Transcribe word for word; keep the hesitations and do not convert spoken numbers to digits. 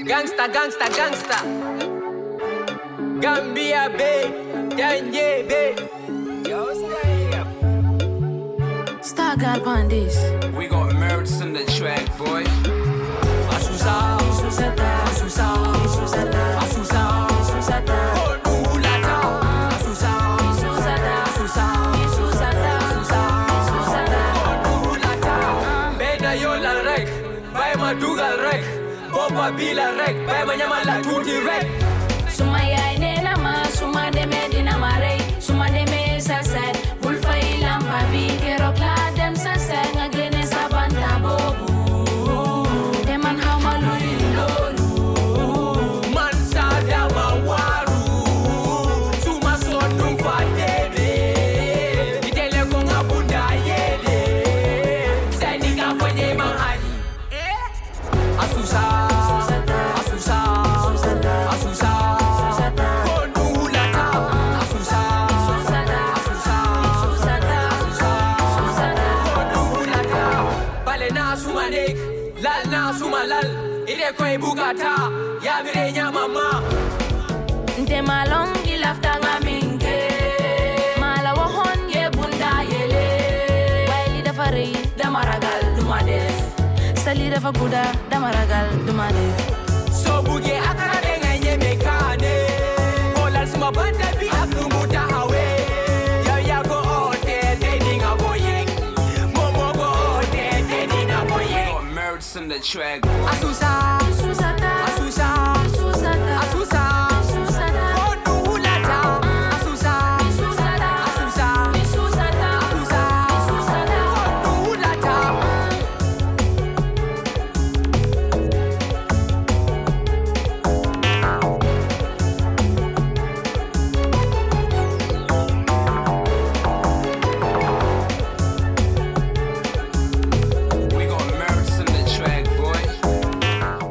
Gangsta, gangsta, gangsta. Gambia Bay, Kanye Bay. Yo, Star God Bandis. We got Merits in the track, boy. Asusa, Susata, Asusa, Susata, Asusa, Susata, Konulata. Asusa, Susata, Asusa, Susata, Susata, Konulata. Bena yola rek, bay madugal rek. Boba bila rek, bay manyamala tuti rek. Sumaya inena ma, suma de medina mare, suma de me sasad, bulfa ilam babi, kero kladem sasad, ngagene sabanta bobu. Deman how maluri lolu. Man sada mawaru, suma sonu fadebe. Itele konga bunda yele, sainika fanye mahani. Asusa, Asusa, Asusa, Asusa. Konulata, Asusa, Asusa, Asusa, Asusa. Konulata, bale na sumanek, lal na sumalal. Ide kwe bugata, ya mirenya mama. Nte malong gilafta ngaminke, mala wahon ye bunda yele. Waili dafa rei, damaragal dumade. Sali dafa guda, damaragal dumade. So buge akara denga nye mekane. Olal suma banda bi akumuta hawe. Ya ya go ote teninga boye. Momo go ote teninga boye. We got Merits in the track, boy. Asusa.